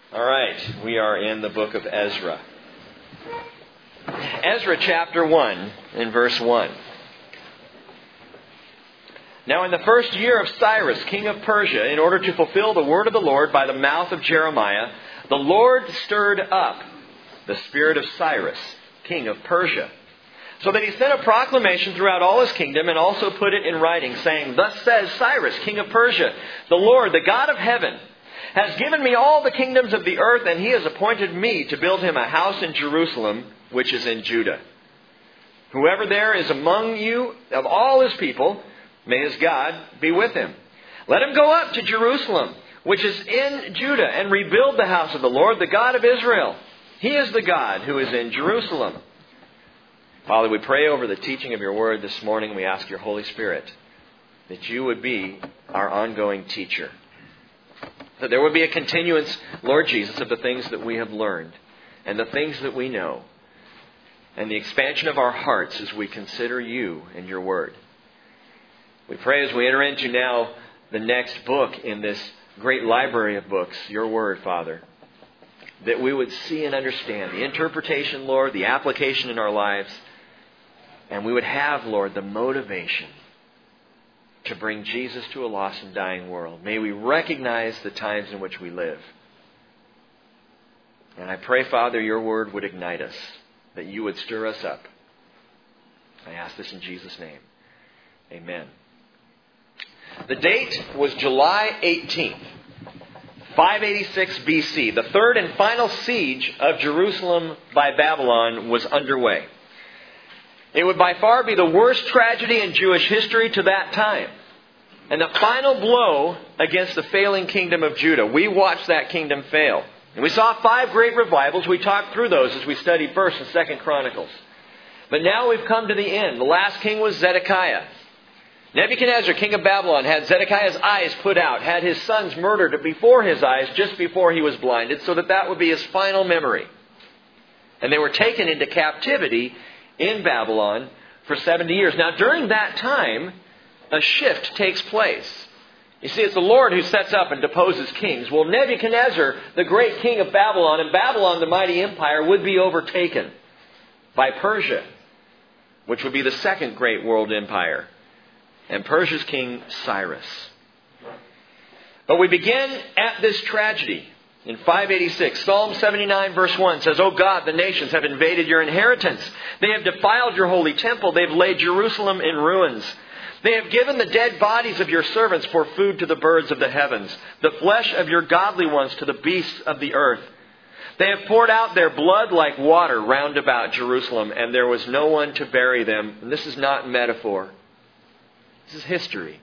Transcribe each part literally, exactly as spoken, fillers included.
All right, we are in the book of Ezra. Ezra chapter one in verse one. Now in the first year of Cyrus, king of Persia, in order to fulfill the word of the Lord by the mouth of Jeremiah, the Lord stirred up the spirit of Cyrus, king of Persia, so that he sent a proclamation throughout all his kingdom and also put it in writing, saying, Thus says Cyrus, king of Persia, the Lord, the God of heaven, has given me all the kingdoms of the earth, and he has appointed me to build him a house in Jerusalem, which is in Judah. Whoever there is among you of all his people, may his God be with him. Let him go up to Jerusalem, which is in Judah, and rebuild the house of the Lord, the God of Israel. He is the God who is in Jerusalem. Father, we pray over the teaching of your word this morning. We ask your Holy Spirit that you would be our ongoing teacher. That there would be a continuance, Lord Jesus, of the things that we have learned and the things that we know, and the expansion of our hearts as we consider you and your word. We pray as we enter into now the next book in this great library of books, your word, Father, that we would see and understand the interpretation, Lord, the application in our lives, and we would have, Lord, the motivation to bring Jesus to a lost and dying world. May we recognize the times in which we live. And I pray, Father, your word would ignite us, that you would stir us up. I ask this in Jesus' name. Amen. The date was July eighteenth, five eighty-six B C. The third and final siege of Jerusalem by Babylon was underway. It would by far be the worst tragedy in Jewish history to that time, and the final blow against the failing kingdom of Judah. We watched that kingdom fail. And we saw five great revivals. We talked through those as we studied First and Second Chronicles. But now we've come to the end. The last king was Zedekiah. Nebuchadnezzar, king of Babylon, had Zedekiah's eyes put out, had his sons murdered before his eyes just before he was blinded, so that that would be his final memory. And they were taken into captivity in Babylon for seventy years. Now, during that time, a shift takes place. You see, it's the Lord who sets up and deposes kings. Well, Nebuchadnezzar, the great king of Babylon, and Babylon, the mighty empire, would be overtaken by Persia, which would be the second great world empire, and Persia's king Cyrus. But we begin at this tragedy in five eighty-six. Psalm seventy-nine verse one says, O God, the nations have invaded your inheritance. They have defiled your holy temple. They have laid Jerusalem in ruins. They have given the dead bodies of your servants for food to the birds of the heavens, the flesh of your godly ones to the beasts of the earth. They have poured out their blood like water round about Jerusalem, and there was no one to bury them. And this is not metaphor. This is history.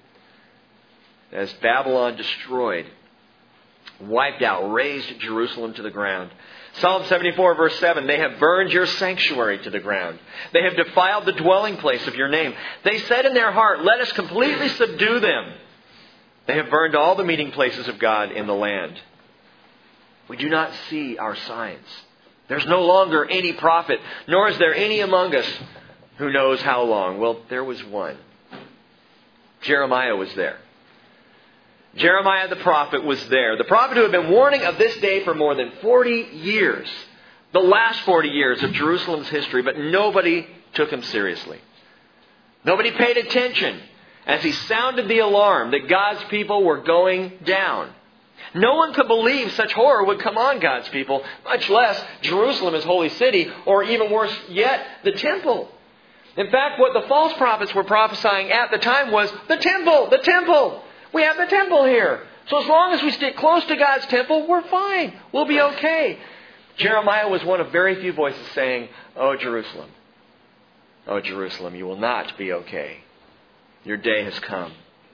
As Babylon destroyed, wiped out, razed Jerusalem to the ground. Psalm seventy-four verse seven, they have burned your sanctuary to the ground. They have defiled the dwelling place of your name. They said in their heart, let us completely subdue them. They have burned all the meeting places of God in the land. We do not see our signs. There's no longer any prophet, nor is there any among us who knows how long. Well, there was one. Jeremiah was there. Jeremiah the prophet was there. The prophet who had been warning of this day for more than forty years. The last forty years of Jerusalem's history, but nobody took him seriously. Nobody paid attention as he sounded the alarm that God's people were going down. No one could believe such horror would come on God's people, much less Jerusalem, his holy city, or even worse yet, the temple. In fact, what the false prophets were prophesying at the time was the temple, the temple. We have the temple here. So as long as we stick close to God's temple, we're fine. We'll be okay. Jeremiah was one of very few voices saying, Oh, Jerusalem. Oh, Jerusalem, you will not be okay. Your day has come.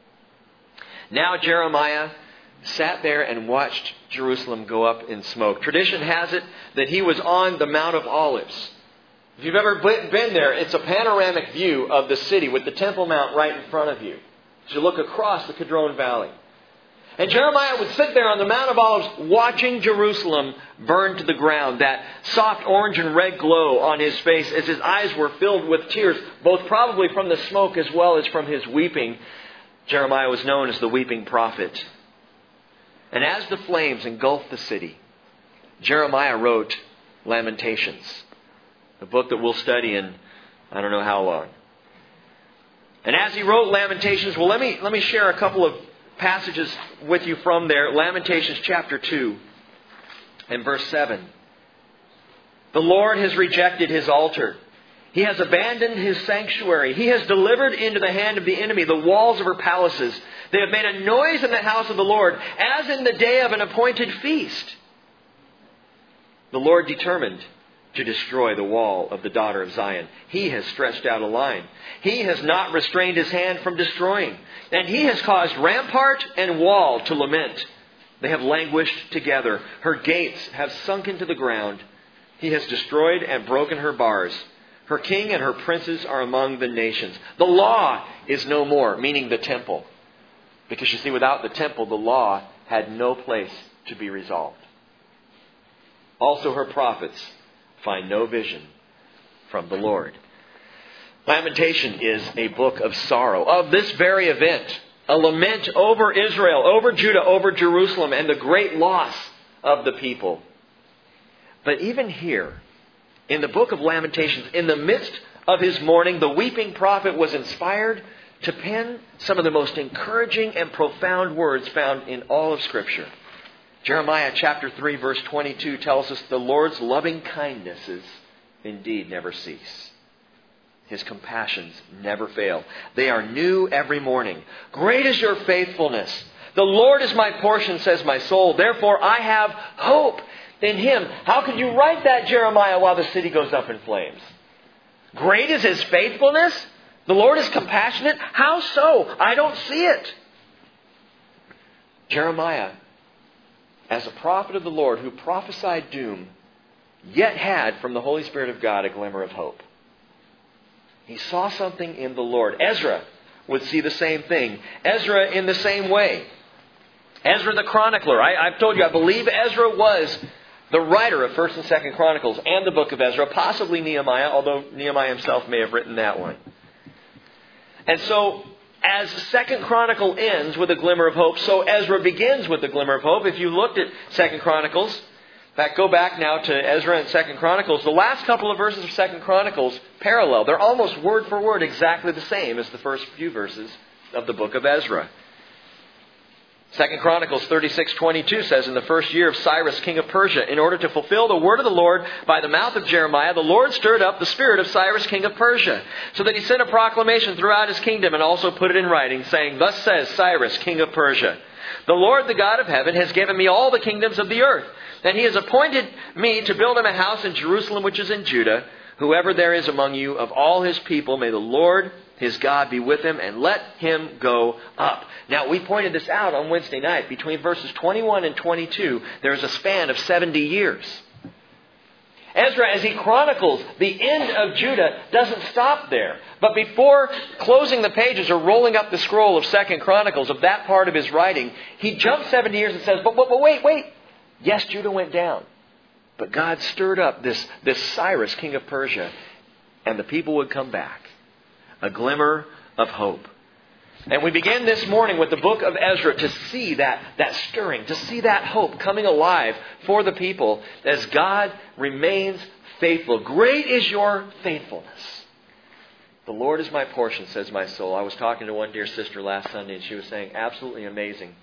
Now Jeremiah sat there and watched Jerusalem go up in smoke. Tradition has it that he was on the Mount of Olives. If you've ever been there, it's a panoramic view of the city with the Temple Mount right in front of you, as you look across the Kidron Valley. And Jeremiah would sit there on the Mount of Olives watching Jerusalem burn to the ground, that soft orange and red glow on his face as his eyes were filled with tears, both probably from the smoke as well as from his weeping. Jeremiah was known as the weeping prophet. And as the flames engulfed the city, Jeremiah wrote Lamentations, a book that we'll study in I don't know how long. And as he wrote Lamentations, well, let me let me share a couple of passages with you from there. Lamentations chapter two and verse seven. The Lord has rejected His altar. He has abandoned His sanctuary. He has delivered into the hand of the enemy the walls of her palaces. They have made a noise in the house of the Lord, as in the day of an appointed feast. The Lord determined to destroy the wall of the daughter of Zion. He has stretched out a line. He has not restrained His hand from destroying. And He has caused rampart and wall to lament. They have languished together. Her gates have sunk into the ground. He has destroyed and broken her bars. Her king and her princes are among the nations. The law is no more, meaning the temple. Because you see, without the temple, the law had no place to be resolved. Also her prophets find no vision from the Lord. Lamentation is a book of sorrow, of this very event. A lament over Israel, over Judah, over Jerusalem, and the great loss of the people. But even here, in the book of Lamentations, in the midst of his mourning, the weeping prophet was inspired to pen some of the most encouraging and profound words found in all of Scripture. Jeremiah chapter three verse twenty-two tells us the Lord's loving kindnesses indeed never cease. His compassions never fail. They are new every morning. Great is your faithfulness. The Lord is my portion, says my soul. Therefore I have hope in Him. How could you write that, Jeremiah, while the city goes up in flames? Great is His faithfulness. The Lord is compassionate. How so? I don't see it. Jeremiah, as a prophet of the Lord who prophesied doom, yet had from the Holy Spirit of God a glimmer of hope. He saw something in the Lord. Ezra would see the same thing. Ezra in the same way. Ezra the chronicler. I, I've told you, I believe Ezra was the writer of First and Second Chronicles and the book of Ezra, possibly Nehemiah, although Nehemiah himself may have written that one. And so, as Second Chronicle ends with a glimmer of hope, so Ezra begins with a glimmer of hope. If you looked at Second Chronicles, in fact, go back now to Ezra and Second Chronicles, the last couple of verses of Second Chronicles parallel. They're almost word for word exactly the same as the first few verses of the book of Ezra. Second Chronicles thirty-six twenty-two says, in the first year of Cyrus, king of Persia, in order to fulfill the word of the Lord by the mouth of Jeremiah, the Lord stirred up the spirit of Cyrus, king of Persia, so that he sent a proclamation throughout his kingdom and also put it in writing, saying, thus says Cyrus, king of Persia, the Lord, the God of heaven, has given me all the kingdoms of the earth, and He has appointed me to build Him a house in Jerusalem, which is in Judah. Whoever there is among you of all His people, may the Lord His God be with him, and let him go up. Now, we pointed this out on Wednesday night. Between verses twenty-one and twenty-two, there is a span of seventy years. Ezra, as he chronicles the end of Judah, doesn't stop there. But before closing the pages or rolling up the scroll of Second Chronicles, of that part of his writing, he jumps seventy years and says, but, but, but wait, wait. Yes, Judah went down. But God stirred up this, this Cyrus, king of Persia, and the people would come back. A glimmer of hope. And we begin this morning with the book of Ezra to see that, that stirring, to see that hope coming alive for the people as God remains faithful. Great is your faithfulness. The Lord is my portion, says my soul. I was talking to one dear sister last Sunday and she was saying, absolutely amazing.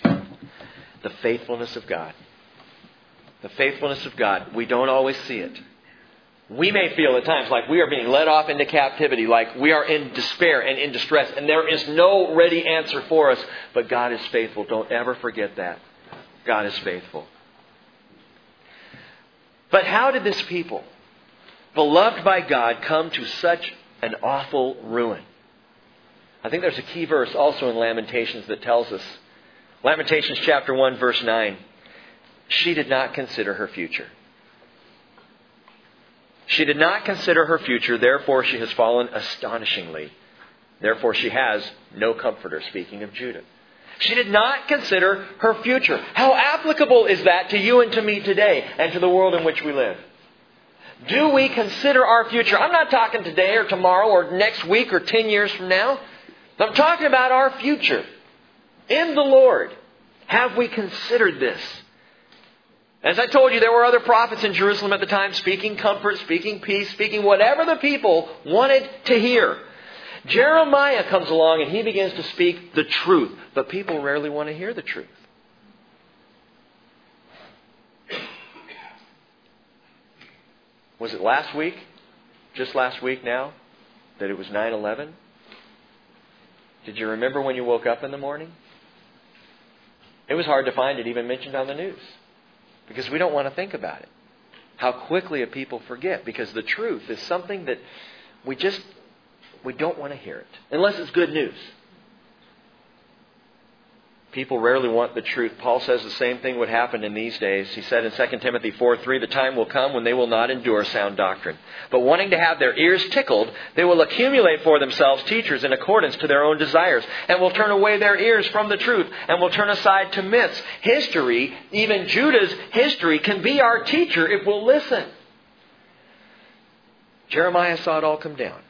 The faithfulness of God. The faithfulness of God. We don't always see it. We may feel at times like we are being led off into captivity, like we are in despair and in distress, and there is no ready answer for us. But God is faithful. Don't ever forget that. God is faithful. But how did this people, beloved by God, come to such an awful ruin? I think there's a key verse also in Lamentations that tells us. Lamentations chapter one, verse nine. She did not consider her future. She did not consider her future, therefore she has fallen astonishingly. Therefore she has no comforter, speaking of Judah. She did not consider her future. How applicable is that to you and to me today and to the world in which we live? Do we consider our future? I'm not talking today or tomorrow or next week or ten years from now. I'm talking about our future in the Lord. Have we considered this? As I told you, there were other prophets in Jerusalem at the time speaking comfort, speaking peace, speaking whatever the people wanted to hear. Jeremiah comes along and he begins to speak the truth. But people rarely want to hear the truth. Was it last week? Just last week now? That it was nine eleven? Did you remember when you woke up in the morning? It was hard to find it even mentioned on the news. Because we don't want to think about it. How quickly a people forget. Because the truth is something that we just, we don't want to hear it. Unless it's good news. People rarely want the truth. Paul says the same thing would happen in these days. He said in Second Timothy four three, the time will come when they will not endure sound doctrine. But wanting to have their ears tickled, they will accumulate for themselves teachers in accordance to their own desires, and will turn away their ears from the truth, and will turn aside to myths. History, even Judah's history, can be our teacher if we'll listen. Jeremiah saw it all come down.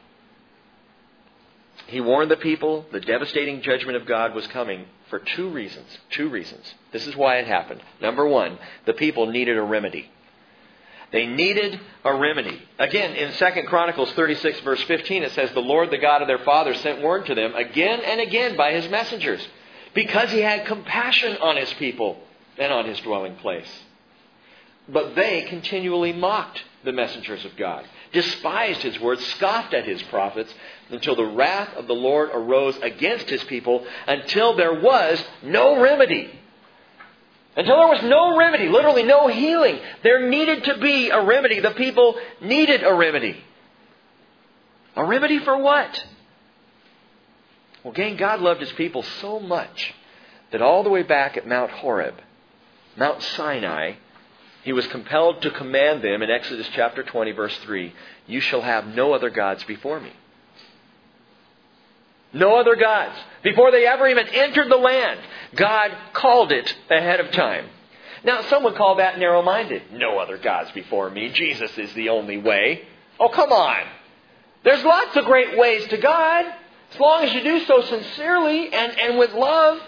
He warned the people the devastating judgment of God was coming for two reasons. Two reasons. This is why it happened. Number one, the people needed a remedy. They needed a remedy. Again, in Second Chronicles thirty-six verse fifteen, it says, the Lord, the God of their fathers, sent word to them again and again by His messengers, because He had compassion on His people and on His dwelling place. But they continually mocked the messengers of God, despised His words, scoffed at His prophets, until the wrath of the Lord arose against His people, until there was no remedy. Until there was no remedy, literally no healing. There needed to be a remedy. The people needed a remedy. A remedy for what? Well, gang, God loved His people so much that all the way back at Mount Horeb, Mount Sinai, He was compelled to command them in Exodus chapter twenty, verse three, you shall have no other gods before me. No other gods. Before they ever even entered the land, God called it ahead of time. Now, some would call that narrow-minded. No other gods before me. Jesus is the only way. Oh, come on. There's lots of great ways to God, as long as you do so sincerely and, and with love.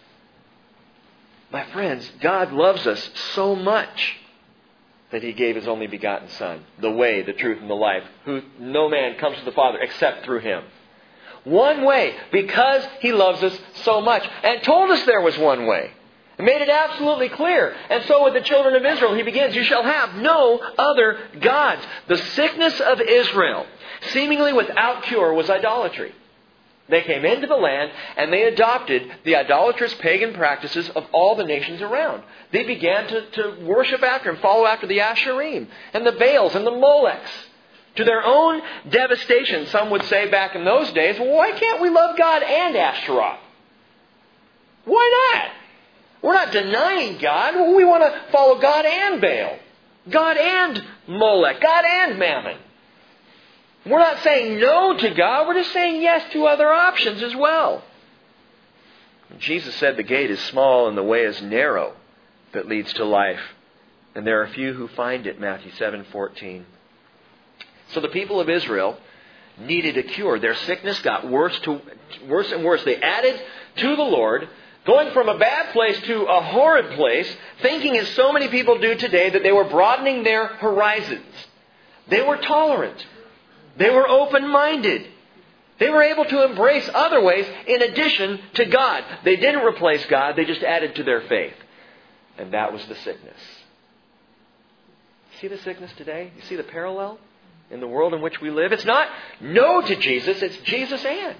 My friends, God loves us so much that He gave His only begotten Son, the way, the truth, and the life, who no man comes to the Father except through Him. One way, because He loves us so much. And told us there was one way. And made it absolutely clear. And so with the children of Israel, He begins, you shall have no other gods. The sickness of Israel, seemingly without cure, was idolatry. They came into the land and they adopted the idolatrous pagan practices of all the nations around. They began to, to worship after and follow after the Asherim and the Baals and the Molechs. To their own devastation, some would say back in those days, well, why can't we love God and Ashtaroth? Why not? We're not denying God. Well, we want to follow God and Baal. God and Molech. God and Mammon. We're not saying no to God. We're just saying yes to other options as well. Jesus said the gate is small and the way is narrow that leads to life. And there are few who find it, Matthew seven fourteen. So the people of Israel needed a cure. Their sickness got worse to worse and worse. They added to the Lord, going from a bad place to a horrid place, thinking as so many people do today that they were broadening their horizons. They were tolerant. They were open-minded. They were able to embrace other ways in addition to God. They didn't replace God. They just added to their faith. And that was the sickness. See the sickness today? You see the parallel in the world in which we live? It's not no to Jesus. It's Jesus and.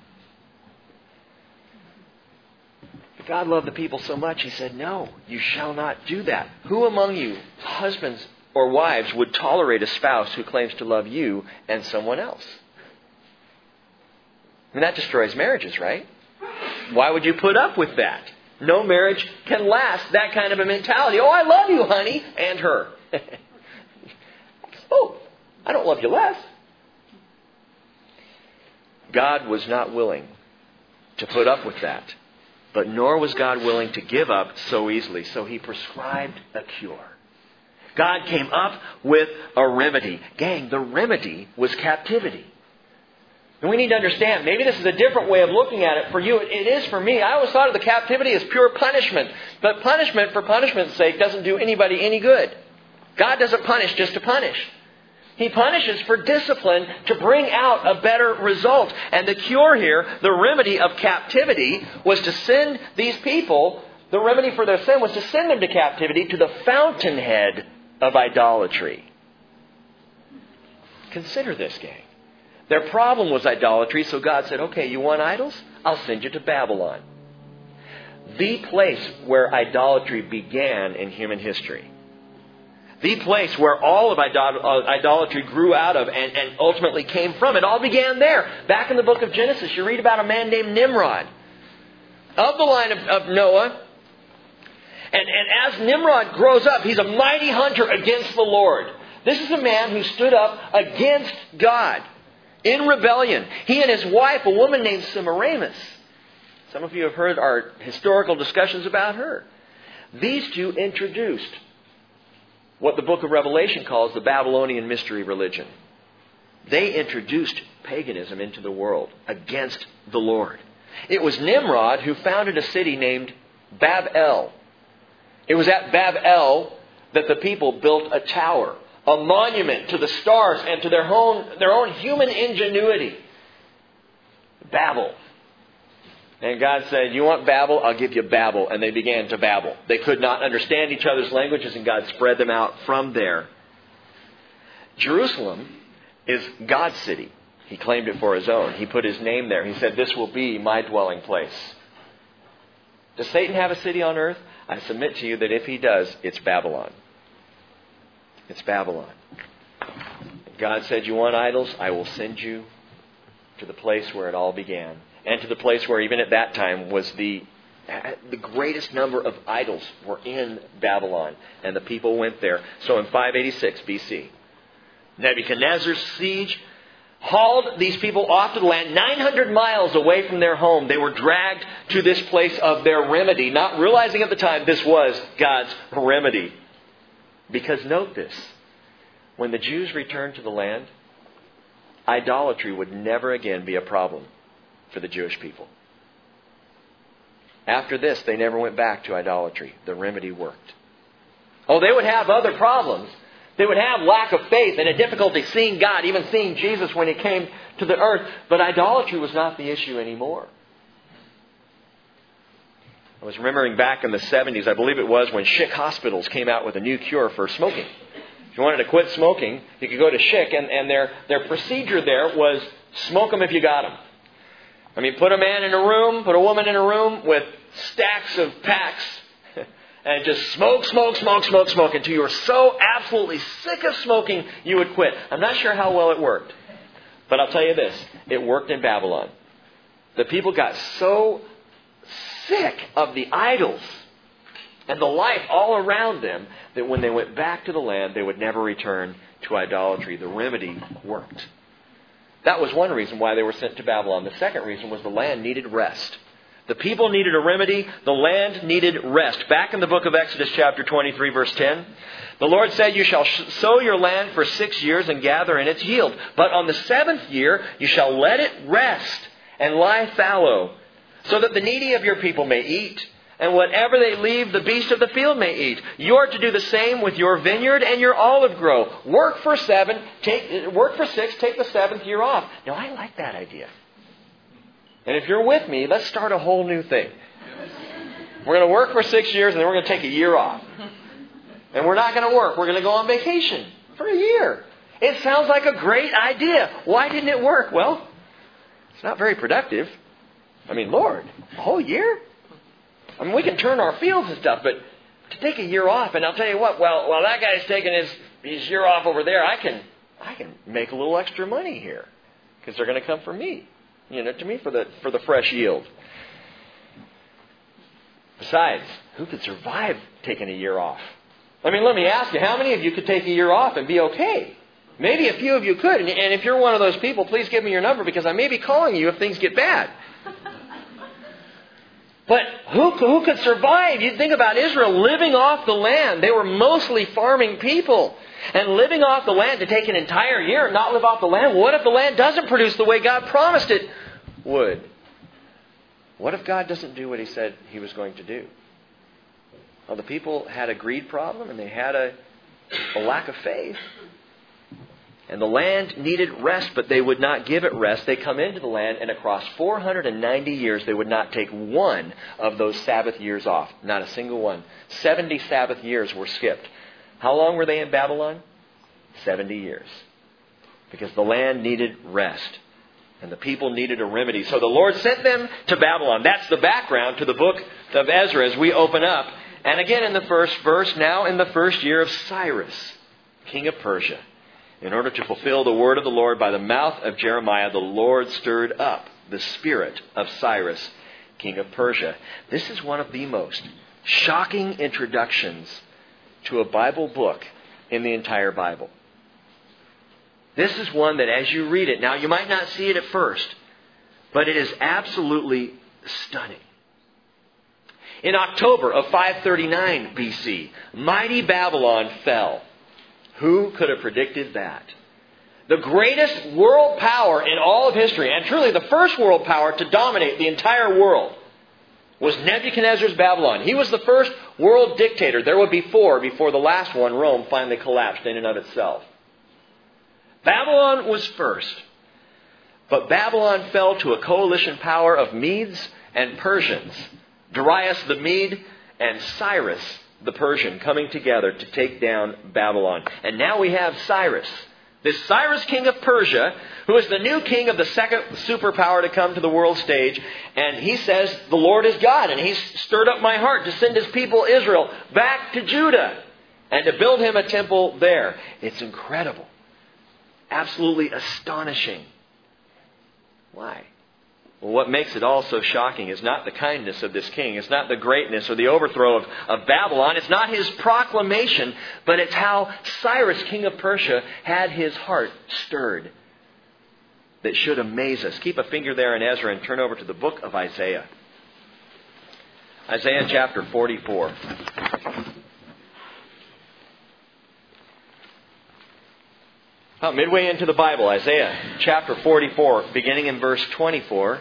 But God loved the people so much, He said, no, you shall not do that. Who among you, husbands or wives, would tolerate a spouse who claims to love you and someone else? I mean, that destroys marriages, right? Why would you put up with that? No marriage can last that kind of a mentality. Oh, I love you, honey, and her. Oh, I don't love you less. God was not willing to put up with that. But nor was God willing to give up so easily. So He prescribed a cure. God came up with a remedy. Gang, the remedy was captivity. And we need to understand, maybe this is a different way of looking at it for you. It is for me. I always thought of the captivity as pure punishment. But punishment for punishment's sake doesn't do anybody any good. God doesn't punish just to punish. He punishes for discipline to bring out a better result. And the cure here, the remedy of captivity, was to send these people, the remedy for their sin was to send them to captivity to the fountainhead of idolatry. Consider this, gang. Their problem was idolatry, so God said, okay, you want idols? I'll send you to Babylon. The place where idolatry began in human history. The place where all of idolatry grew out of and, and ultimately came from. It all began there. Back in the book of Genesis, you read about a man named Nimrod. Of the line of, of Noah. And, and as Nimrod grows up, he's a mighty hunter against the Lord. This is a man who stood up against God. In rebellion. He and his wife, a woman named Semiramis. Some of you have heard our historical discussions about her. These two introduced what the book of Revelation calls the Babylonian mystery religion. They introduced paganism into the world against the Lord. It was Nimrod who founded a city named Bab-el. It was at Bab-el that the people built a tower. A monument to the stars and to their own, their own human ingenuity. Babel. And God said, you want Babel? I'll give you Babel. And they began to babble. They could not understand each other's languages, and God spread them out from there. Jerusalem is God's city. He claimed it for His own. He put His name there. He said, this will be my dwelling place. Does Satan have a city on earth? I submit to you that if he does, it's Babylon. It's Babylon. God said, you want idols? I will send you to the place where it all began. And to the place where even at that time was the the greatest number of idols were in Babylon. And the people went there. So in five eighty-six B C, Nebuchadnezzar's siege hauled these people off to the land nine hundred miles away from their home. They were dragged to this place of their remedy, not realizing at the time this was God's remedy. Because note this, when the Jews returned to the land, idolatry would never again be a problem for the Jewish people. After this, they never went back to idolatry. The remedy worked. Oh, they would have other problems. They would have lack of faith and a difficulty seeing God, even seeing Jesus when He came to the earth. But idolatry was not the issue anymore. I was remembering back in the seventies, I believe it was, when Schick hospitals came out with a new cure for smoking. If you wanted to quit smoking, you could go to Schick, and, and their, their procedure there was smoke them if you got them. I mean, put a man in a room, put a woman in a room with stacks of packs, and just smoke, smoke, smoke, smoke, smoke, until you were so absolutely sick of smoking, you would quit. I'm not sure how well it worked. But I'll tell you this, it worked in Babylon. The people got so sick of the idols and the life all around them that when they went back to the land, they would never return to idolatry. The remedy worked. That was one reason why they were sent to Babylon. The second reason was the land needed rest. The people needed a remedy. The land needed rest. Back in the book of Exodus chapter twenty-three, verse ten, the Lord said, you shall sow your land for six years and gather in its yield. But on the seventh year you shall let it rest and lie fallow, so that the needy of your people may eat, and whatever they leave, the beasts of the field may eat. You are to do the same with your vineyard and your olive grove. Work for seven, take work for six, take the seventh year off. Now, I like that idea. And if you're with me, let's start a whole new thing. We're going to work for six years, and then we're going to take a year off. And we're not going to work. We're going to go on vacation for a year. It sounds like a great idea. Why didn't it work? Well, it's not very productive. I mean, Lord, a whole year? I mean, we can turn our fields and stuff, but to take a year off, and I'll tell you what, well, while that guy's taking his, his year off over there, I can I can make a little extra money here because they're going to come for me, you know, to me for the for the fresh yield. Besides, who could survive taking a year off? I mean, let me ask you, how many of you could take a year off and be okay? Maybe a few of you could, and, and if you're one of those people, please give me your number because I may be calling you if things get bad. But who, who could survive? You think about Israel living off the land. They were mostly farming people. And living off the land to take an entire year and not live off the land, what if the land doesn't produce the way God promised it would? What if God doesn't do what He said He was going to do? Well, the people had a greed problem and they had a, a lack of faith. And the land needed rest, but they would not give it rest. They come into the land, and across four hundred ninety years, they would not take one of those Sabbath years off. Not a single one. seventy Sabbath years were skipped. How long were they in Babylon? seventy years. Because the land needed rest. And the people needed a remedy. So the Lord sent them to Babylon. That's the background to the book of Ezra as we open up. And again in the first verse, now in the first year of Cyrus, king of Persia. In order to fulfill the word of the Lord by the mouth of Jeremiah, the Lord stirred up the spirit of Cyrus, king of Persia. This is one of the most shocking introductions to a Bible book in the entire Bible. This is one that as you read it, now you might not see it at first, but it is absolutely stunning. In October of five thirty-nine B C, mighty Babylon fell. Who could have predicted that? The greatest world power in all of history, and truly the first world power to dominate the entire world, was Nebuchadnezzar's Babylon. He was the first world dictator. There would be four before the last one, Rome, finally collapsed in and of itself. Babylon was first. But Babylon fell to a coalition power of Medes and Persians. Darius the Mede and Cyrus the Persian coming together to take down Babylon. And now we have Cyrus. This Cyrus, king of Persia, who is the new king of the second superpower to come to the world stage. And he says, the Lord is God. And He's stirred up my heart to send His people Israel back to Judah and to build Him a temple there. It's incredible. Absolutely astonishing. Why? Well, what makes it all so shocking is not the kindness of this king. It's not the greatness or the overthrow of, of Babylon. It's not his proclamation, but it's how Cyrus, king of Persia, had his heart stirred. That should amaze us. Keep a finger there in Ezra and turn over to the book of Isaiah. Isaiah chapter forty-four. About midway into the Bible, Isaiah chapter forty-four, beginning in verse twenty-four.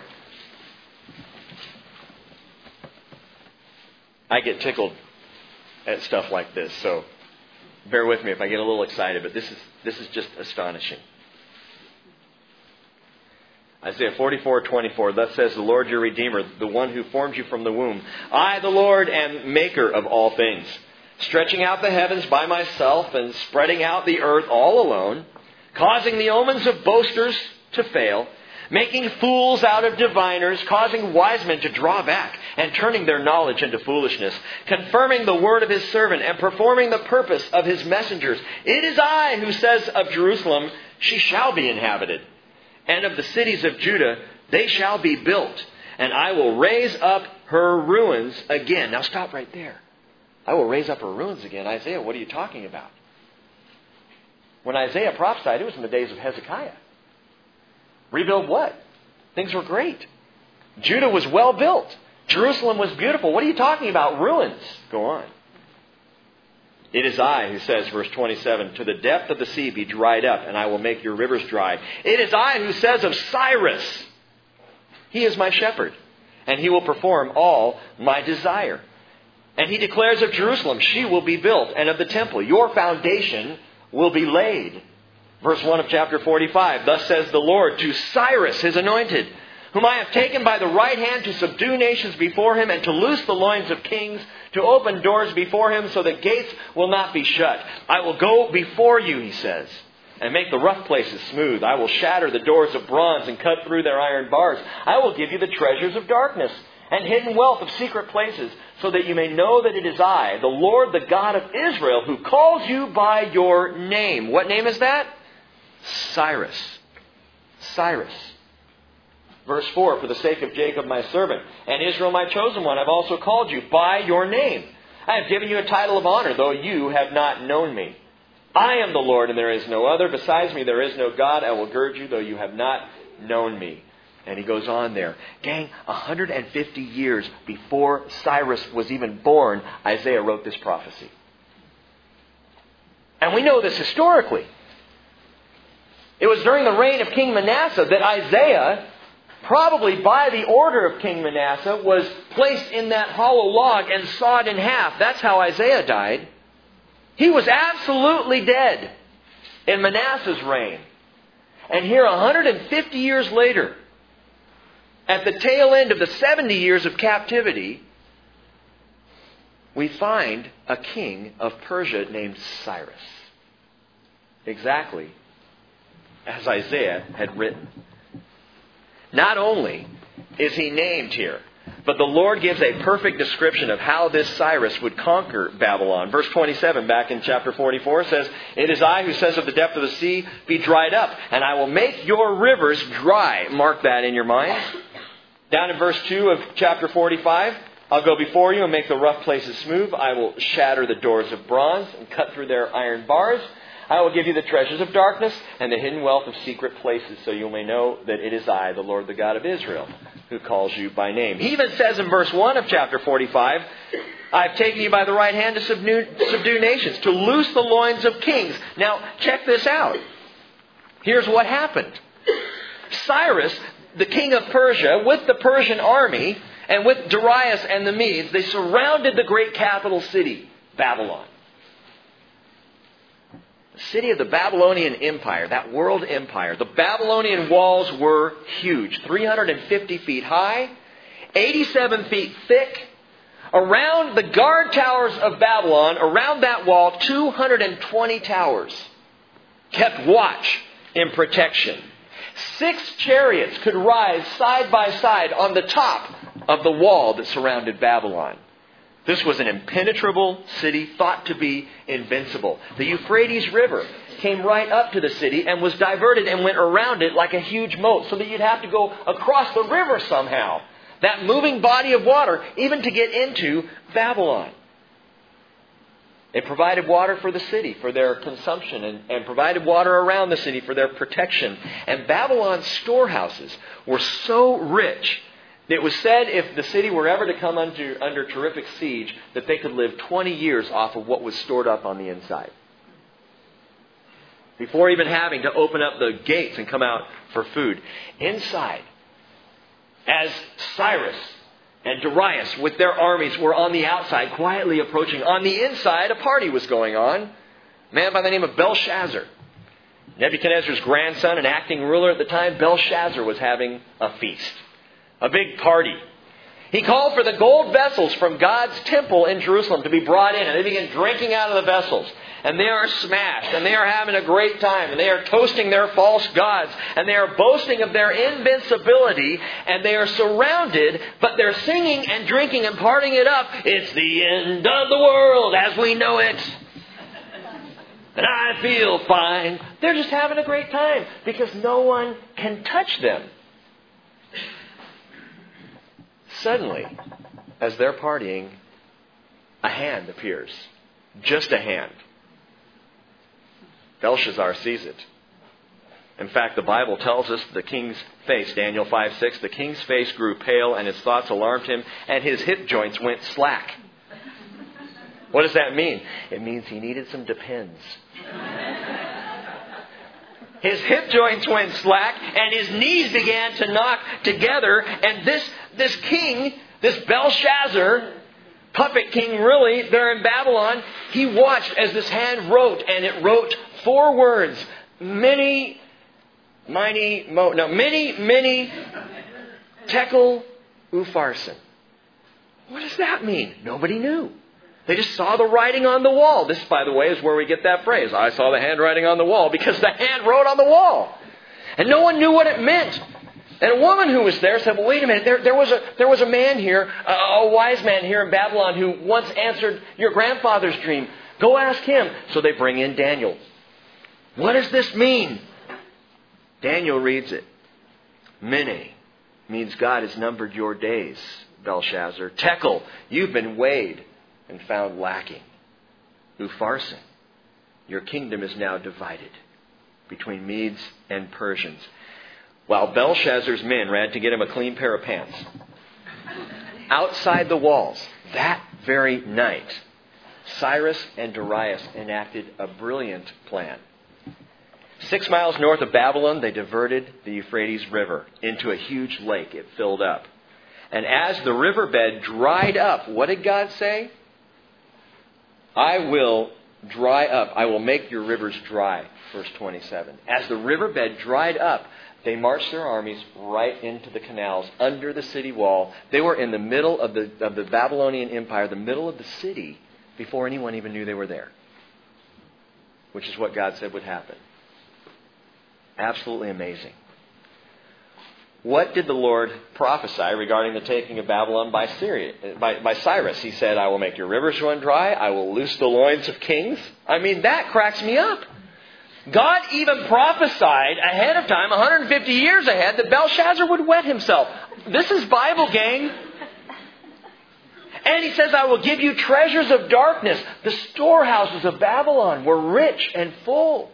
I get tickled at stuff like this, so bear with me if I get a little excited, but this is this is just astonishing. Isaiah forty-four twenty-four, thus says the Lord your Redeemer, the one who formed you from the womb. I, the Lord, am maker of all things, stretching out the heavens by myself and spreading out the earth all alone, causing the omens of boasters to fail, making fools out of diviners, causing wise men to draw back, and turning their knowledge into foolishness, confirming the word of His servant, and performing the purpose of His messengers. It is I who says of Jerusalem, she shall be inhabited, and of the cities of Judah, they shall be built, and I will raise up her ruins again. Now stop right there. I will raise up her ruins again. Isaiah, what are you talking about? When Isaiah prophesied, it was in the days of Hezekiah. Rebuild what? Things were great. Judah was well built. Jerusalem was beautiful. What are you talking about? Ruins. Go on. It is I who says, verse twenty-seven, to the depth of the sea be dried up, and I will make your rivers dry. It is I who says of Cyrus, he is my shepherd, and he will perform all my desire. And he declares of Jerusalem, she will be built, and of the temple, your foundation will be laid. Verse one of chapter forty-five, thus says the Lord to Cyrus, his anointed, whom I have taken by the right hand to subdue nations before him and to loose the loins of kings, to open doors before him so that gates will not be shut. I will go before you, he says, and make the rough places smooth. I will shatter the doors of bronze and cut through their iron bars. I will give you the treasures of darkness and hidden wealth of secret places, so that you may know that it is I, the Lord, the God of Israel, who calls you by your name. What name is that? Cyrus. Cyrus. Verse four, for the sake of Jacob my servant, and Israel my chosen one, I've also called you by your name. I have given you a title of honor, though you have not known me. I am the Lord, and there is no other. Besides me, there is no God. I will gird you, though you have not known me. And he goes on there. Gang, one hundred fifty years before Cyrus was even born, Isaiah wrote this prophecy. And we know this historically. It was during the reign of King Manasseh that Isaiah, probably by the order of King Manasseh, was placed in that hollow log and sawed in half. That's how Isaiah died. He was absolutely dead in Manasseh's reign. And here, one hundred fifty years later, at the tail end of the seventy years of captivity, we find a king of Persia named Cyrus. Exactly as Isaiah had written. Not only is he named here, but the Lord gives a perfect description of how this Cyrus would conquer Babylon. Verse twenty-seven back in chapter forty-four says, "It is I who says of the depth of the sea, be dried up, and I will make your rivers dry." Mark that in your minds. Down in verse two of chapter forty-five, "I'll go before you and make the rough places smooth. I will shatter the doors of bronze and cut through their iron bars. I will give you the treasures of darkness and the hidden wealth of secret places, so you may know that it is I, the Lord, the God of Israel, who calls you by name." He even says in verse one of chapter forty-five, "I've taken you by the right hand to subdue, subdue nations, to loose the loins of kings." Now, check this out. Here's what happened. Cyrus, the king of Persia, with the Persian army, and with Darius and the Medes, they surrounded the great capital city, Babylon. The city of the Babylonian Empire, that world empire. The Babylonian walls were huge, three hundred fifty feet high, eighty-seven feet thick. Around the guard towers of Babylon, around that wall, two hundred twenty towers kept watch in protection. Six chariots could rise side by side on the top of the wall that surrounded Babylon. This was an impenetrable city thought to be invincible. The Euphrates River came right up to the city and was diverted and went around it like a huge moat, so that you'd have to go across the river somehow. That moving body of water, even to get into Babylon. It provided water for the city for their consumption, and, and provided water around the city for their protection. And Babylon's storehouses were so rich, it was said if the city were ever to come under, under terrific siege, that they could live twenty years off of what was stored up on the inside, before even having to open up the gates and come out for food. Inside, as Cyrus and Darius with their armies were on the outside quietly approaching, on the inside a party was going on. A man by the name of Belshazzar, Nebuchadnezzar's grandson and acting ruler at the time, Belshazzar was having a feast. A big party. He called for the gold vessels from God's temple in Jerusalem to be brought in. And they began drinking out of the vessels. And they are smashed. And they are having a great time. And they are toasting their false gods. And they are boasting of their invincibility. And they are surrounded. But they're singing and drinking and partying it up. It's the end of the world as we know it. And I feel fine. They're just having a great time. Because no one can touch them. Suddenly, as they're partying, a hand appears. Just a hand. Belshazzar sees it. In fact, the Bible tells us the king's face, Daniel five six, the king's face grew pale and his thoughts alarmed him and his hip joints went slack. What does that mean? It means he needed some Depends. His hip joints went slack and his knees began to knock together. And this, this king, this Belshazzar, puppet king really, there in Babylon, he watched as this hand wrote, and it wrote four words. Many, mighty, mo, no, many, many, tekel upharsin. What does that mean? Nobody knew. They just saw the writing on the wall. This, by the way, is where we get that phrase. I saw the handwriting on the wall, because the hand wrote on the wall. And no one knew what it meant. And a woman who was there said, well, wait a minute. There, there, was, a, there was a man here, a, a wise man here in Babylon who once answered your grandfather's dream. Go ask him. So they bring in Daniel. What does this mean? Daniel reads it. Mene means God has numbered your days, Belshazzar. Tekel, you've been weighed and found lacking. Upharsin, your kingdom is now divided between Medes and Persians. While Belshazzar's men ran to get him a clean pair of pants, outside the walls, that very night, Cyrus and Darius enacted a brilliant plan. Six miles north of Babylon, they diverted the Euphrates River into a huge lake. It filled up. And as the riverbed dried up, what did God say? I will dry up. I will make your rivers dry. Verse twenty-seven. As the riverbed dried up, they marched their armies right into the canals under the city wall. They were in the middle of the, of the Babylonian Empire, the middle of the city, before anyone even knew they were there. Which is what God said would happen. Absolutely amazing. What did the Lord prophesy regarding the taking of Babylon by, Syria, by, by Cyrus? He said, I will make your rivers run dry. I will loose the loins of kings. I mean, that cracks me up. God even prophesied ahead of time, one hundred fifty years ahead, that Belshazzar would wet himself. This is Bible, gang. And he says, I will give you treasures of darkness. The storehouses of Babylon were rich and full.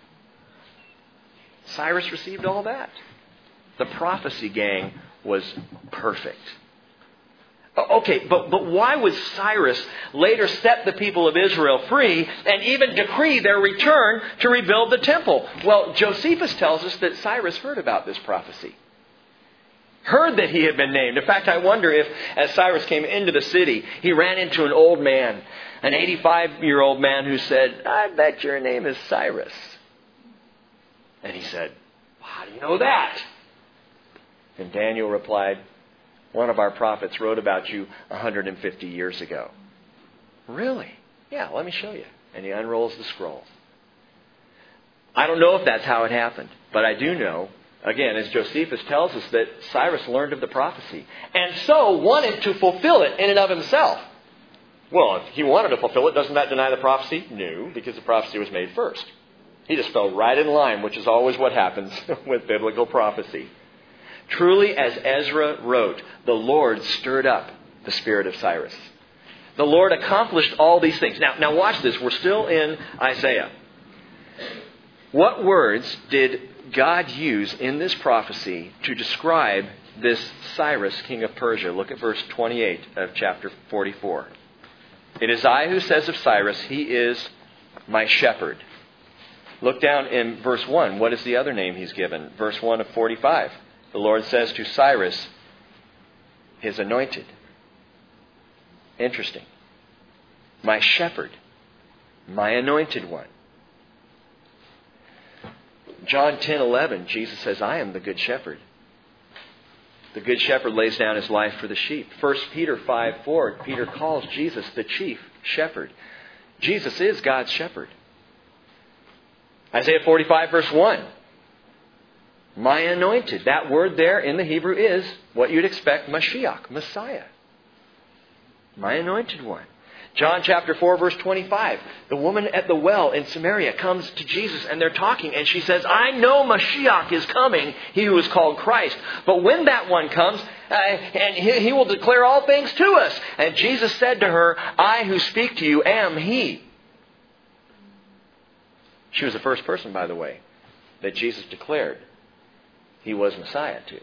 Cyrus received all that. The prophecy, gang, was perfect. Okay, but, but why would Cyrus later set the people of Israel free and even decree their return to rebuild the temple? Well, Josephus tells us that Cyrus heard about this prophecy. Heard that he had been named. In fact, I wonder if, as Cyrus came into the city, he ran into an old man, an eighty-five-year-old man who said, I bet your name is Cyrus. And he said, how do you know that? And Daniel replied, one of our prophets wrote about you one hundred fifty years ago. Really? Yeah, let me show you. And he unrolls the scroll. I don't know if that's how it happened, but I do know, again, as Josephus tells us, that Cyrus learned of the prophecy and so wanted to fulfill it in and of himself. Well, if he wanted to fulfill it, doesn't that deny the prophecy? No, because the prophecy was made first. He just fell right in line, which is always what happens with biblical prophecy. Truly, as Ezra wrote, the Lord stirred up the spirit of Cyrus. The Lord accomplished all these things. Now, now watch this. We're still in Isaiah. What words did God use in this prophecy to describe this Cyrus, king of Persia? Look at verse twenty-eight of chapter forty-four. It is I who says of Cyrus, he is my shepherd. Look down in verse one. What is the other name he's given? Verse one of forty-five. The Lord says to Cyrus, his anointed. Interesting. My shepherd. My anointed one. John ten eleven, Jesus says, I am the good shepherd. The good shepherd lays down his life for the sheep. First Peter five four, Peter calls Jesus the chief shepherd. Jesus is God's shepherd. Isaiah forty-five verse one. My anointed. That word there in the Hebrew is what you'd expect, Mashiach, Messiah. My anointed one. John chapter four verse twenty-five. The woman at the well in Samaria comes to Jesus and they're talking and she says, I know Mashiach is coming, he who is called Christ. But when that one comes, uh, and he, he will declare all things to us. And Jesus said to her, I who speak to you am he. She was the first person, by the way, that Jesus declared he was Messiah to.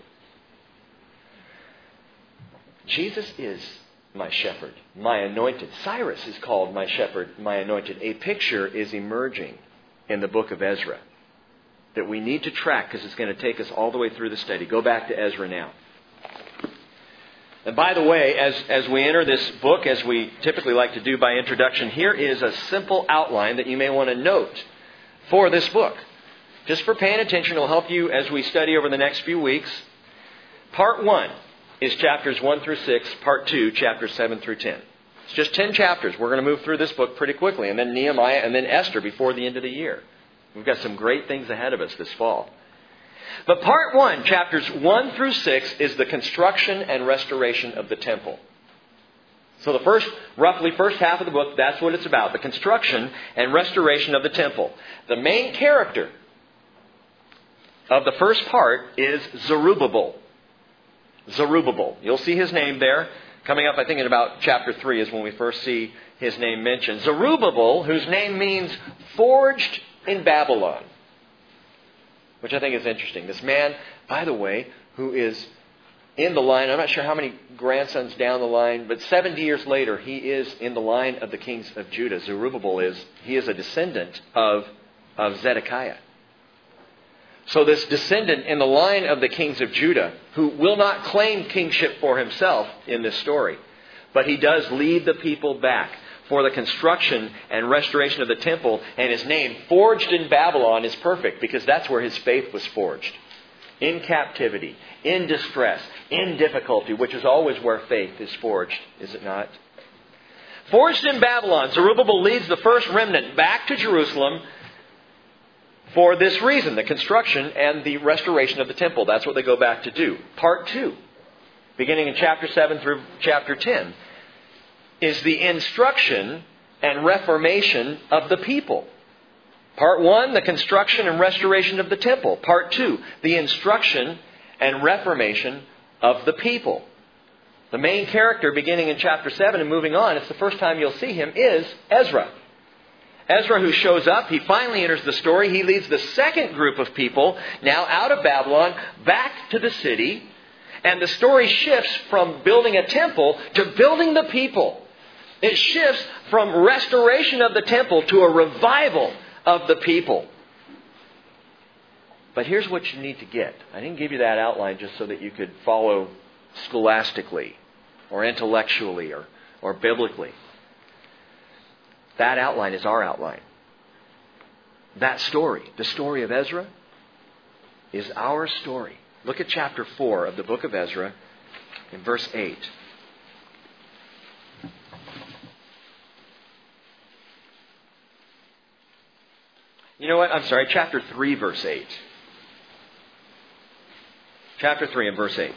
Jesus is my shepherd, my anointed. Cyrus is called my shepherd, my anointed. A picture is emerging in the book of Ezra that we need to track because it's going to take us all the way through the study. Go back to Ezra now. And by the way, as, as we enter this book, as we typically like to do by introduction, here is a simple outline that you may want to note for this book. Just for paying attention, it will help you as we study over the next few weeks. Part one is chapters one through six. Part two, chapters seven through ten. It's just ten chapters. We're going to move through this book pretty quickly. And then Nehemiah and then Esther before the end of the year. We've got some great things ahead of us this fall. But part one, chapters one through six, is the construction and restoration of the temple. So the first, roughly first half of the book, that's what it's about. The construction and restoration of the temple. The main character of the first part is Zerubbabel. Zerubbabel. You'll see his name there. Coming up, I think in about chapter three is when we first see his name mentioned. Zerubbabel, whose name means forged in in the line. I'm not sure how many grandsons down the line, but seventy years later, he is in the line of the kings of Judah. Zerubbabel is, he is a descendant of, of Zedekiah. So this descendant in the line of the kings of Judah, who will not claim kingship for himself in this story, but he does lead the people back for the construction and restoration of the temple, and his name, forged in Babylon, is perfect because that's where his faith was forged. In captivity, in distress, in difficulty, which is always where faith is forged, is it not? Forged in Babylon, Zerubbabel leads the first remnant back to Jerusalem for this reason, the construction and the restoration of the temple. That's what they go back to do. Part two, beginning in chapter seven through chapter ten, is the instruction and reformation of the people. Part one, the construction and restoration of the temple. Part two, the instruction and reformation of the people. The main character, beginning in chapter seven and moving on, it's the first time you'll see him, is Ezra. Ezra, who shows up, he finally enters the story. He leads the second group of people, now out of Babylon, back to the city. And the story shifts from building a temple to building the people. It shifts from restoration of the temple to a revival of the people. But here's what you need to get. I didn't give you that outline just so that you could follow scholastically or intellectually or, or biblically. That outline is our outline. That story, the story of Ezra, is our story. Look at chapter four of the book of Ezra in verse eight. You know what? I'm sorry. Chapter three, verse eight. Chapter three and verse eight.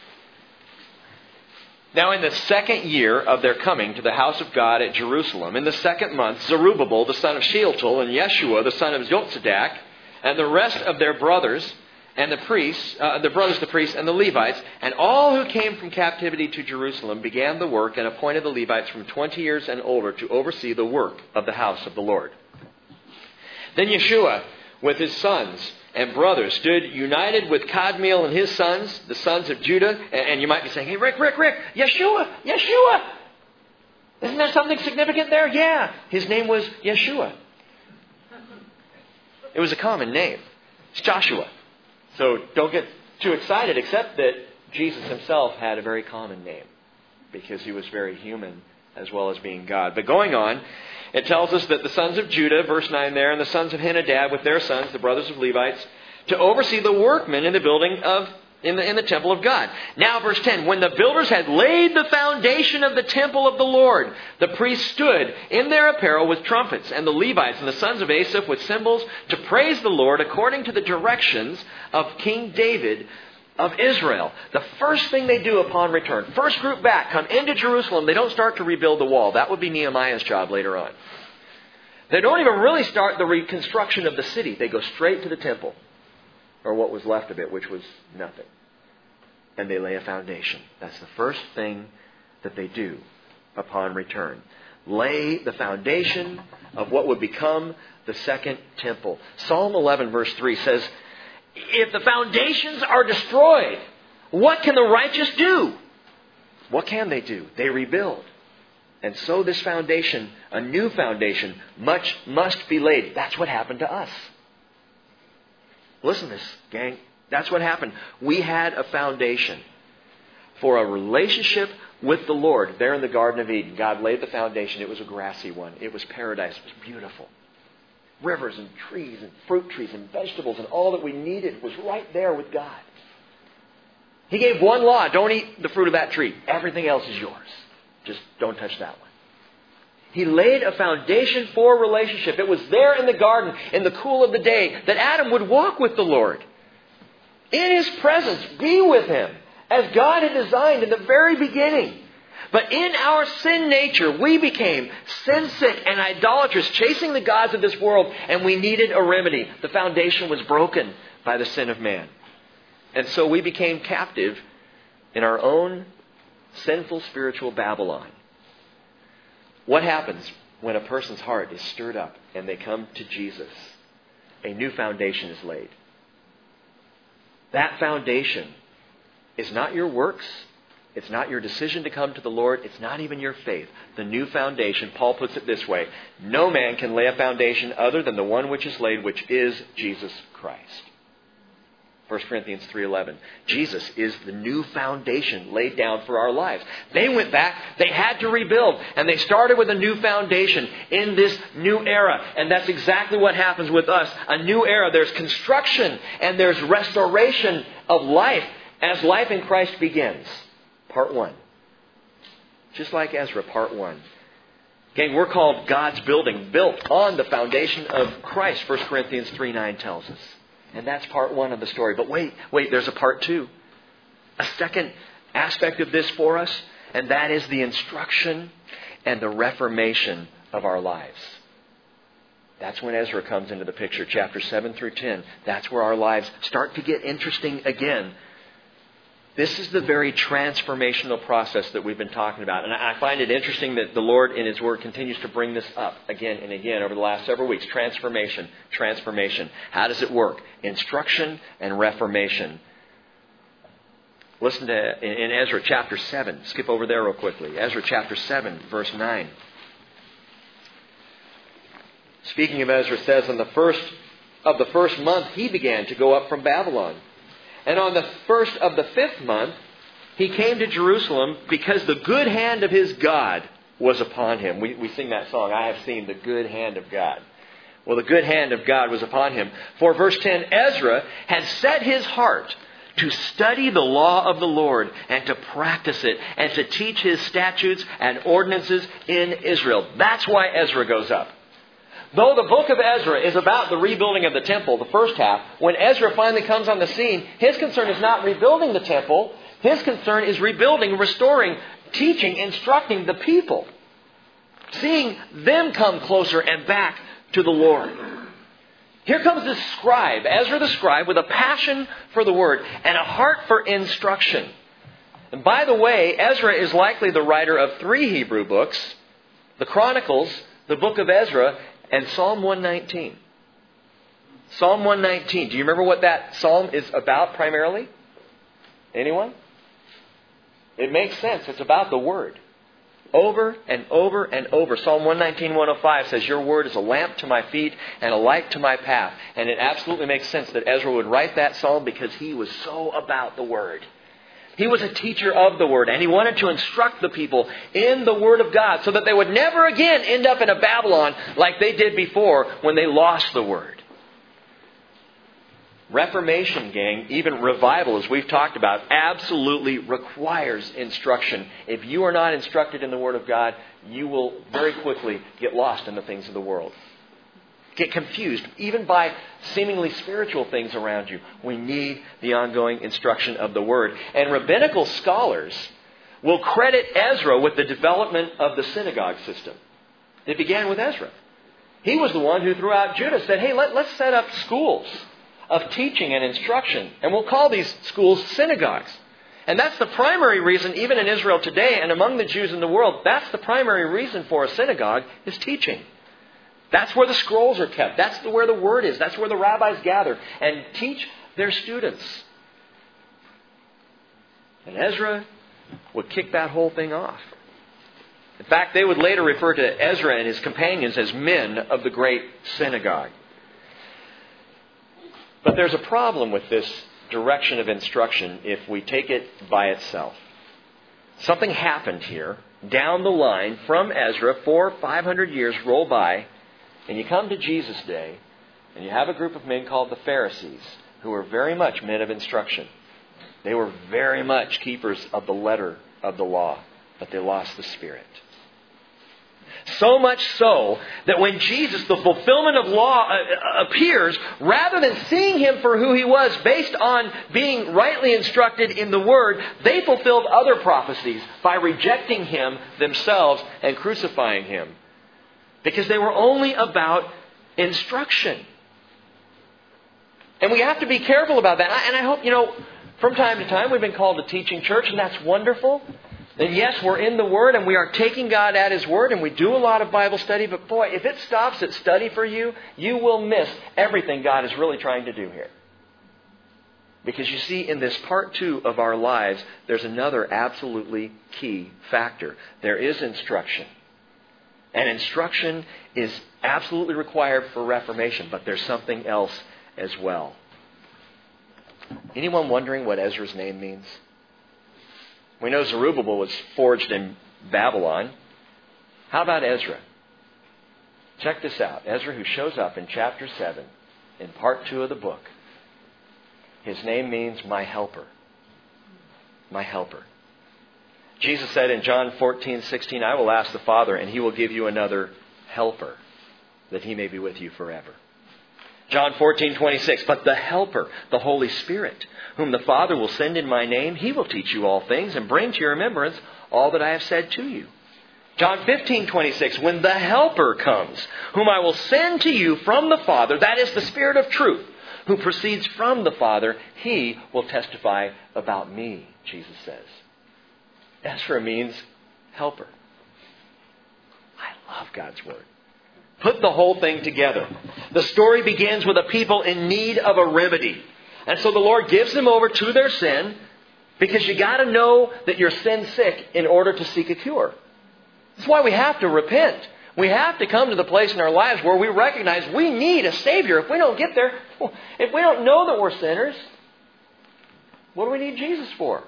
Now in the second year of their coming to the house of God at Jerusalem, in the second month, Zerubbabel, the son of Shealtiel, and Yeshua, the son of Jozadak, and the rest of their brothers, and the priests, uh, the brothers, the priests, and the Levites, and all who came from captivity to Jerusalem began the work and appointed the Levites from twenty years and older to oversee the work of the house of the Lord. Then Yeshua, with his sons and brothers, stood united with Kadmiel and his sons, the sons of Judah. And you might be saying, hey, Rick, Rick, Rick, Yeshua, Yeshua. Isn't there something significant there? Yeah, his name was Yeshua. It was a common name. It's Joshua. So don't get too excited, except that Jesus himself had a very common name because he was very human as well as being God. But going on, it tells us that the sons of Judah, verse nine there, and the sons of Henadad with their sons, the brothers of Levites, to oversee the workmen in the building of, in the, in the temple of God. Now, verse ten, when the builders had laid the foundation of the temple of the Lord, the priests stood in their apparel with trumpets, and the Levites and the sons of Asaph with cymbals to praise the Lord according to the directions of King David of Israel. The first thing they do upon return, first group back, come into Jerusalem. They don't start to rebuild the wall. That would be Nehemiah's job later on. They don't even really start the reconstruction of the city. They go straight to the temple, or what was left of it, which was nothing. And they lay a foundation. That's the first thing that they do upon return. Lay the foundation of what would become the second temple. Psalm eleven verse three says, if the foundations are destroyed, what can the righteous do? What can they do? They rebuild. And so this foundation, a new foundation, much must be laid. That's what happened to us. Listen to this, gang. That's what happened. We had a foundation for a relationship with the Lord there in the Garden of Eden. God laid the foundation. It was a grassy one. It was paradise. It was beautiful. Rivers and trees and fruit trees and vegetables and all that we needed was right there with God. He gave one law. Don't eat the fruit of that tree. Everything else is yours. Just don't touch that one. He laid a foundation for relationship. It was there in the garden, in the cool of the day, that Adam would walk with the Lord. In His presence, be with Him, as God had designed in the very beginning. But in our sin nature, we became sin-sick and idolatrous, chasing the gods of this world, and we needed a remedy. The foundation was broken by the sin of man. And so we became captive in our own sinful spiritual Babylon. What happens when a person's heart is stirred up and they come to Jesus? A new foundation is laid. That foundation is not your works. It's not your decision to come to the Lord. It's not even your faith. The new foundation, Paul puts it this way: no man can lay a foundation other than the one which is laid, which is Jesus Christ. First Corinthians three eleven. Jesus is the new foundation laid down for our lives. They went back, they had to rebuild, and they started with a new foundation in this new era. And that's exactly what happens with us. A new era. There's construction and there's restoration of life as life in Christ begins. Part one. Just like Ezra, part one. Gang, we're called God's building, built on the foundation of Christ, First Corinthians three nine tells us. And that's part one of the story. But wait, wait, there's a part two. A second aspect of this for us, and that is the instruction and the reformation of our lives. That's when Ezra comes into the picture, chapter seven through ten. That's where our lives start to get interesting again. This is the very transformational process that we've been talking about. And I find it interesting that the Lord in His Word continues to bring this up again and again over the last several weeks. Transformation, transformation. How does it work? Instruction and reformation. Listen to in Ezra chapter seven. Skip over there real quickly. Ezra chapter seven, verse nine. Speaking of Ezra, says, on the first of the first month he began to go up from Babylon. And on the first of the fifth month, he came to Jerusalem because the good hand of his God was upon him. We, we sing that song, I have seen the good hand of God. Well, the good hand of God was upon him. For verse ten, Ezra had set his heart to study the law of the Lord and to practice it and to teach His statutes and ordinances in Israel. That's why Ezra goes up. Though the book of Ezra is about the rebuilding of the temple, the first half, when Ezra finally comes on the scene, his concern is not rebuilding the temple. His concern is rebuilding, restoring, teaching, instructing the people. Seeing them come closer and back to the Lord. Here comes this scribe, Ezra the scribe, with a passion for the Word and a heart for instruction. And by the way, Ezra is likely the writer of three Hebrew books: the Chronicles, the book of Ezra, and Psalm one nineteen. Psalm one nineteen. Do you remember what that psalm is about primarily? Anyone? It makes sense. It's about the Word. Over and over and over. Psalm one nineteen, one oh five says, your Word is a lamp to my feet and a light to my path. And it absolutely makes sense that Ezra would write that psalm because he was so about the Word. He was a teacher of the Word, and he wanted to instruct the people in the Word of God so that they would never again end up in a Babylon like they did before when they lost the Word. Reformation, gang, even revival, as we've talked about, absolutely requires instruction. If you are not instructed in the Word of God, you will very quickly get lost in the things of the world. Get confused, even by seemingly spiritual things around you. We need the ongoing instruction of the Word. And rabbinical scholars will credit Ezra with the development of the synagogue system. It began with Ezra. He was the one who throughout Judah said, hey, let, let's set up schools of teaching and instruction. And we'll call these schools synagogues. And that's the primary reason, even in Israel today and among the Jews in the world, that's the primary reason for a synagogue is teaching. That's where the scrolls are kept. That's where the Word is. That's where the rabbis gather and teach their students. And Ezra would kick that whole thing off. In fact, they would later refer to Ezra and his companions as men of the great synagogue. But there's a problem with this direction of instruction if we take it by itself. Something happened here down the line from Ezra. Four, five hundred years roll by. And you come to Jesus' day, and you have a group of men called the Pharisees, who were very much men of instruction. They were very much keepers of the letter of the law, but they lost the Spirit. So much so that when Jesus, the fulfillment of law, uh, appears, rather than seeing Him for who He was based on being rightly instructed in the Word, they fulfilled other prophecies by rejecting Him themselves and crucifying Him. Because they were only about instruction. And we have to be careful about that. And I hope, you know, from time to time we've been called a teaching church, and that's wonderful. And yes, we're in the Word and we are taking God at His Word and we do a lot of Bible study. But boy, if it stops at study for you, you will miss everything God is really trying to do here. Because you see, in this part two of our lives, there's another absolutely key factor. There is instruction. And instruction is absolutely required for reformation, but there's something else as well. Anyone wondering what Ezra's name means? We know Zerubbabel was forged in Babylon. How about Ezra? Check this out. Ezra, who shows up in chapter seven, in part two of the book. His name means my helper. My helper. Jesus said in John fourteen sixteen, I will ask the Father, and He will give you another helper, that He may be with you forever. John fourteen twenty-six, but the Helper, the Holy Spirit, whom the Father will send in my name, He will teach you all things and bring to your remembrance all that I have said to you. John fifteen twenty-six, when the Helper comes, whom I will send to you from the Father, that is the Spirit of truth, who proceeds from the Father, He will testify about me, Jesus says. Ezra means helper. I love God's Word. Put the whole thing together. The story begins with a people in need of a remedy. And so the Lord gives them over to their sin, because you got to know that you're sin sick in order to seek a cure. That's why we have to repent. We have to come to the place in our lives where we recognize we need a Savior. If we don't get there, if we don't know that we're sinners, what do we need Jesus for?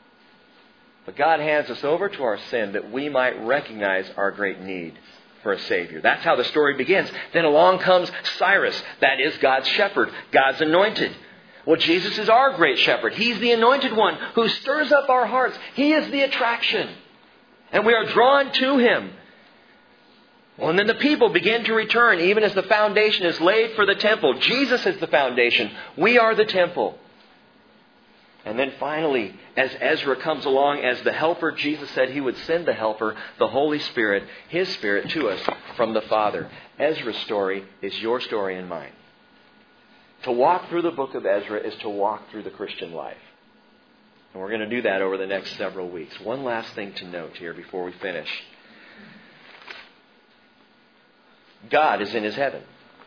But God hands us over to our sin that we might recognize our great need for a Savior. That's how the story begins. Then along comes Cyrus. That is God's shepherd, God's anointed. Well, Jesus is our great shepherd. He's the anointed one who stirs up our hearts. He is the attraction. And we are drawn to Him. Well, and then the people begin to return, even as the foundation is laid for the temple. Jesus is the foundation. We are the temple. And then finally, as Ezra comes along as the helper, Jesus said He would send the helper, the Holy Spirit, His Spirit, to us from the Father. Ezra's story is your story and mine. To walk through the book of Ezra is to walk through the Christian life. And we're going to do that over the next several weeks. One last thing to note here before we finish. God is in His heaven.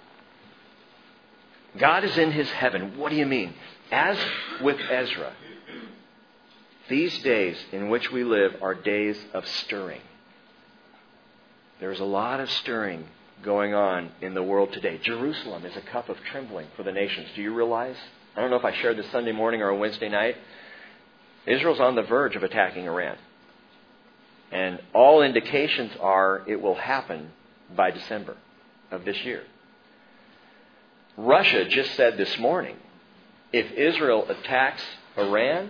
God is in His heaven. What do you mean? As with Ezra, these days in which we live are days of stirring. There's a lot of stirring going on in the world today. Jerusalem is a cup of trembling for the nations. Do you realize? I don't know if I shared this Sunday morning or a Wednesday night. Israel's on the verge of attacking Iran. And all indications are it will happen by December of this year. Russia just said this morning, if Israel attacks Iran,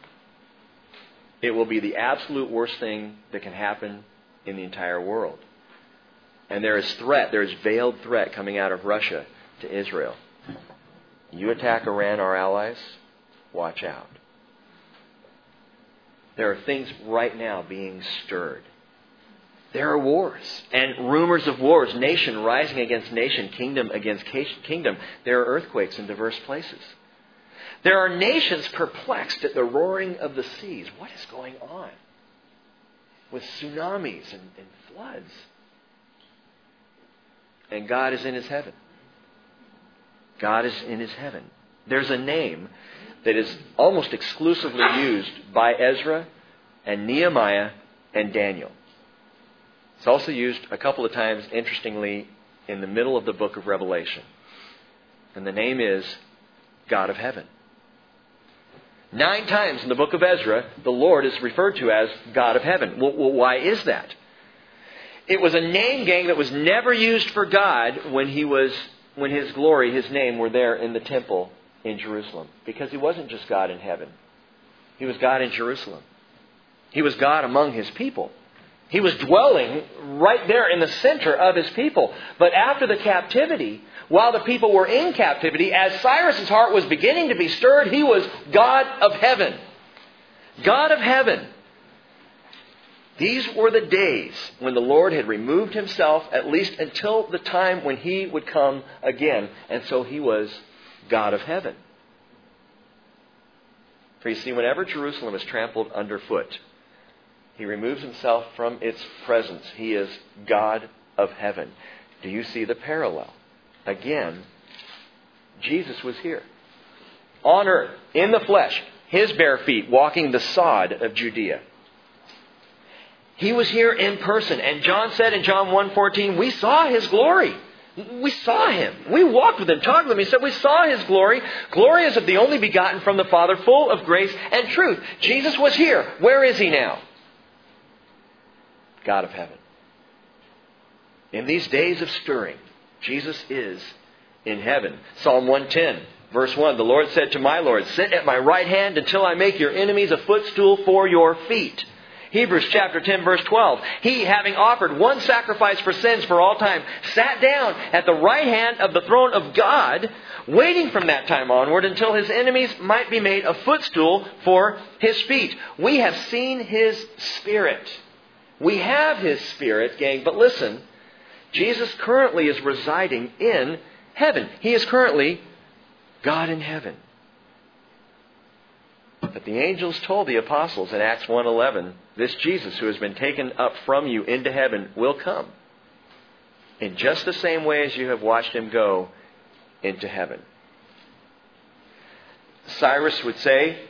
it will be the absolute worst thing that can happen in the entire world. And there is threat, there is veiled threat coming out of Russia to Israel. You attack Iran, our allies, watch out. There are things right now being stirred. There are wars and rumors of wars, nation rising against nation, kingdom against kingdom. There are earthquakes in diverse places. There are nations perplexed at the roaring of the seas. What is going on? With tsunamis and, and floods. And God is in His heaven. God is in His heaven. There's a name that is almost exclusively used by Ezra and Nehemiah and Daniel. It's also used a couple of times, interestingly, in the middle of the book of Revelation. And the name is God of Heaven. Nine times in the book of Ezra, the Lord is referred to as God of Heaven. Well, well, why is that? It was a name, gang, that was never used for God when He was, when His glory, His name were there in the temple in Jerusalem. Because He wasn't just God in heaven. He was God in Jerusalem. He was God among His people. He was dwelling right there in the center of His people. But after the captivity, while the people were in captivity, as Cyrus' heart was beginning to be stirred, he was God of heaven. God of heaven. These were the days when the Lord had removed Himself, at least until the time when He would come again. And so He was God of heaven. For you see, whenever Jerusalem is trampled underfoot, He removes Himself from its presence. He is God of heaven. Do you see the parallel? Again, Jesus was here. on earth, in the flesh, His bare feet, walking the sod of Judea. He was here in person. And John said in John one fourteen, we saw His glory. We saw Him. We walked with Him, talked with Him. He said we saw His glory. Glory is of the only begotten from the Father, full of grace and truth. Jesus was here. Where is He now? God of heaven. In these days of stirring, Jesus is in heaven. Psalm one ten, verse one, the Lord said to my Lord, sit at my right hand until I make your enemies a footstool for your feet. Hebrews chapter ten, verse twelve, He, having offered one sacrifice for sins for all time, sat down at the right hand of the throne of God, waiting from that time onward until His enemies might be made a footstool for His feet. We have seen His Spirit. We have His Spirit, gang, but listen, Jesus currently is residing in heaven. He is currently God in heaven. But the angels told the apostles in Acts one eleven, this Jesus who has been taken up from you into heaven will come in just the same way as you have watched Him go into heaven. Cyrus would say,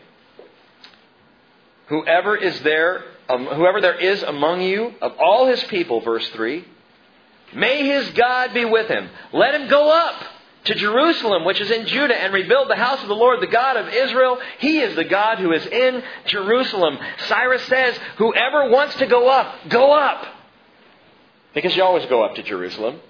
whoever is there, um, whoever there is among you, of all his people, verse three, may his God be with him. Let him go up to Jerusalem, which is in Judah, and rebuild the house of the Lord, the God of Israel. He is the God who is in Jerusalem. Cyrus says, whoever wants to go up, go up. Because you always go up to Jerusalem.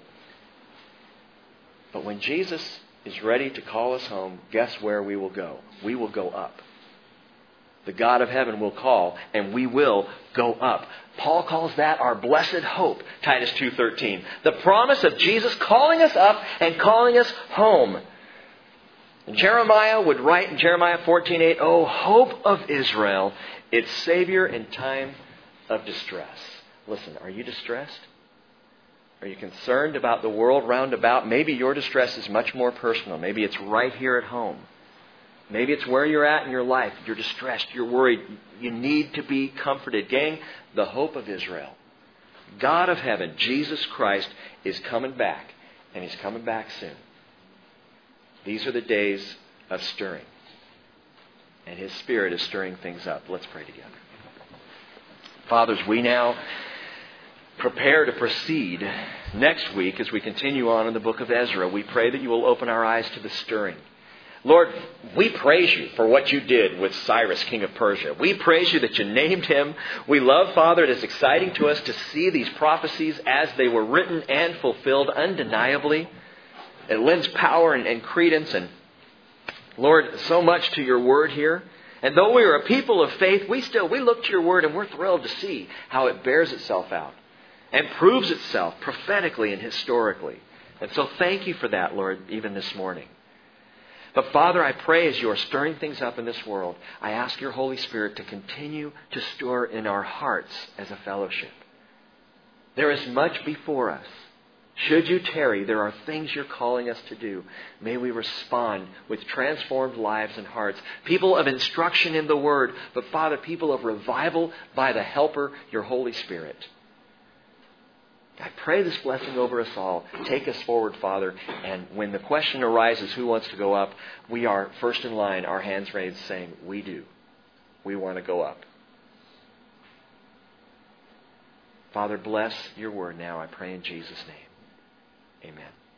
But when Jesus is ready to call us home, guess where we will go? We will go up. The God of heaven will call, and we will go up. Paul calls that our blessed hope, Titus two thirteen. The promise of Jesus calling us up and calling us home. And Jeremiah would write in Jeremiah fourteen eight, oh, hope of Israel, its Savior in time of distress. Listen, are you distressed? Are you concerned about the world round about? Maybe your distress is much more personal. Maybe it's right here at home. Maybe it's where you're at in your life. You're distressed. You're worried. You need to be comforted. Gang, the hope of Israel. God of heaven, Jesus Christ, is coming back. And He's coming back soon. These are the days of stirring. And His Spirit is stirring things up. Let's pray together. Fathers, we now prepare to proceed next week as we continue on in the book of Ezra. We pray that you will open our eyes to the stirring. Lord, we praise you for what you did with Cyrus, king of Persia. We praise you that you named him. We love, Father, it is exciting to us to see these prophecies as they were written and fulfilled undeniably. It lends power and, and credence and, Lord, so much to your word here. And though we are a people of faith, we still, we look to your word and we're thrilled to see how it bears itself out and proves itself prophetically and historically. And so thank you for that, Lord, even this morning. But Father, I pray as you are stirring things up in this world, I ask your Holy Spirit to continue to stir in our hearts as a fellowship. There is much before us. Should you tarry, there are things you're calling us to do. May we respond with transformed lives and hearts. People of instruction in the Word, but Father, people of revival by the Helper, your Holy Spirit. I pray this blessing over us all. Take us forward, Father. And when the question arises, who wants to go up? We are first in line, our hands raised, saying, we do. We want to go up. Father, bless your word now, I pray in Jesus' name. Amen.